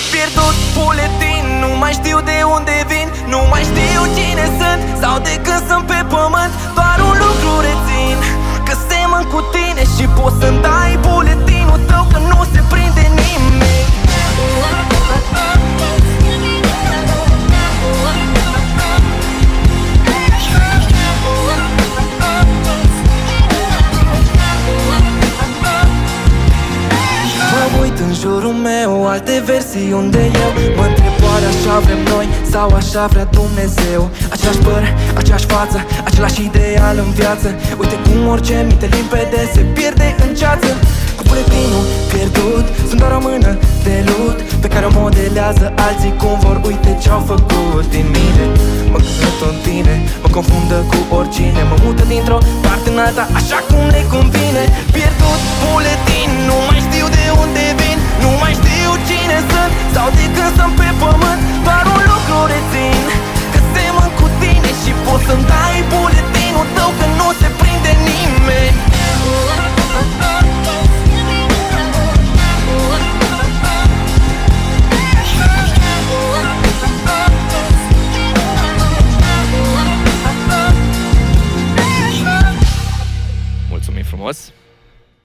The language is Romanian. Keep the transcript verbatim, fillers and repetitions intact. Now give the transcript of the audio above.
Pierdut buletin, nu mai știu de unde vin, nu mai știu cine sunt sau de când sunt pe pământ. Doar un lucru rețin, că semăn cu tine și poți să-mi dai buletinul tău, că nu se prinde nimeni. Mă uit în jurul meu, alte versiuni de eu. Mă întreb oare așa vrem noi sau așa vrea Dumnezeu. Același păr, aceeași față, același ideal în viață. Uite cum orice minte limpede se pierde în ceață. Cu buletinul pierdut, sunt doar o mână de lut pe care o modelează alții cum vor. Uite ce-au făcut din mine. Mă gândesc în tine, mă confundă cu oricine. Mă mută dintr-o parte în alta, așa cum le convine. Pierdut buletin, nu mai știu de unde vin, nu mai știu